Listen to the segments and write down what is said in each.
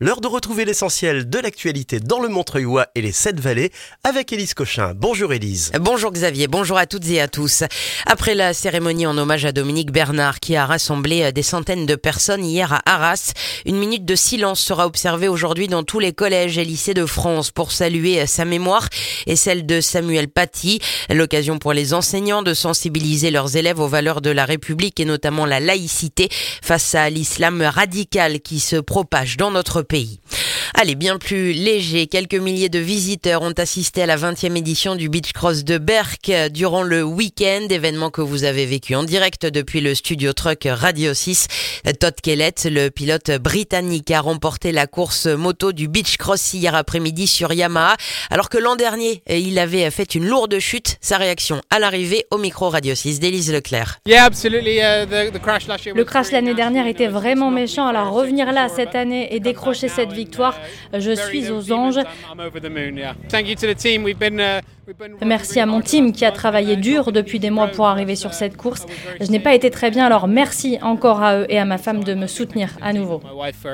L'heure de retrouver l'essentiel de l'actualité dans le Montreuilois et les 7 vallées avec Élise Cochin. Bonjour Élise. Bonjour Xavier, bonjour à toutes et à tous. Après la cérémonie en hommage à Dominique Bernard qui a rassemblé des centaines de personnes hier à Arras, une minute de silence sera observée aujourd'hui dans tous les collèges et lycées de France pour saluer sa mémoire et celle de Samuel Paty. L'occasion pour les enseignants de sensibiliser leurs élèves aux valeurs de la République et notamment la laïcité face à l'islam radical qui se propage dans notre pays. Allez, bien plus léger, quelques milliers de visiteurs ont assisté à la 20e édition du Beach Cross de Berck durant le week-end, événement que vous avez vécu en direct depuis le studio truck Radio 6. Todd Kellett, le pilote britannique, a remporté la course moto du Beach Cross hier après-midi sur Yamaha, alors que l'an dernier, il avait fait une lourde chute. Sa réaction à l'arrivée au micro Radio 6 d'Élise Leclerc. Le crash l'année dernière était vraiment méchant, alors revenir là cette année et décrocher cette victoire, je suis aux anges. Merci à mon team qui a travaillé dur depuis des mois pour arriver sur cette course. Je n'ai pas été très bien, alors merci encore à eux et à ma femme de me soutenir à nouveau.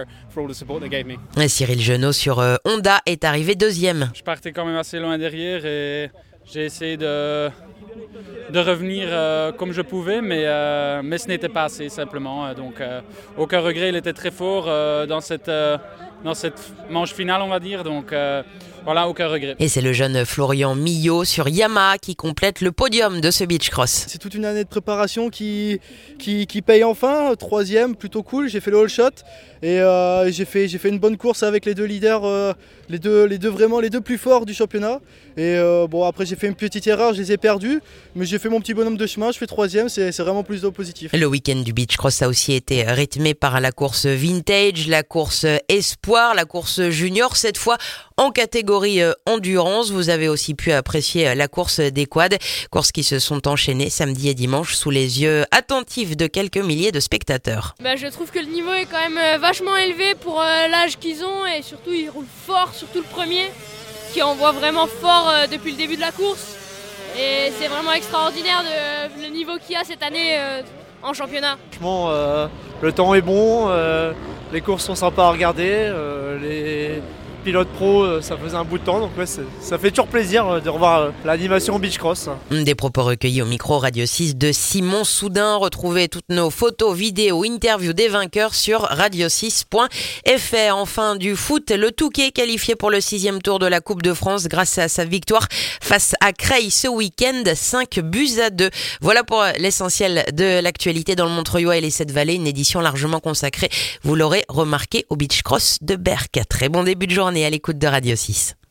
Cyril Genot sur Honda est arrivé deuxième. Je partais quand même assez loin derrière et j'ai essayé de revenir comme je pouvais, mais ce n'était pas assez simplement. Donc aucun regret, il était très fort dans cette manche finale, on va dire. Donc voilà, aucun regret. Et c'est le jeune Florian Millot sur Yamaha qui complète le podium de ce Beach Cross. C'est toute une année de préparation qui paye enfin. 3e, plutôt cool. J'ai fait le all shot et j'ai fait une bonne course avec les deux leaders, les deux plus forts du championnat. Et après j'ai fait une petite erreur, je les ai perdus, mais j'ai fait mon petit bonhomme de chemin. Je fais 3e, c'est vraiment plus positif. Le week-end du Beach Cross a aussi été rythmé par la course vintage, la course espoir, la course junior, cette fois en catégorie endurance. Vous avez aussi pu apprécier la course des quads, courses qui se sont enchaînées samedi et dimanche sous les yeux attentifs de quelques milliers de spectateurs. Je trouve que le niveau est quand même vachement élevé pour l'âge qu'ils ont et surtout ils roulent fort, surtout le premier qui envoie vraiment fort depuis le début de la course et c'est vraiment extraordinaire le niveau qu'il y a cette année en championnat. Franchement, le temps est bon, les courses sont sympas à regarder, les pilotes pro, ça faisait un bout de temps, donc ça fait toujours plaisir de revoir l'animation Beach Cross. Des propos recueillis au micro Radio 6 de Simon Soudin. Retrouvez toutes nos photos, vidéos, interviews des vainqueurs sur radio6.fr. Enfin du foot, le Touquet qualifié pour le 6e tour de la Coupe de France grâce à sa victoire face à Creil ce week-end, 5-2. Voilà pour l'essentiel de l'actualité dans le Montreuilois et les 7 vallées, une édition largement consacrée, vous l'aurez remarqué, au Beach Cross de Berck. Très bon début de journée à l'écoute de Radio 6.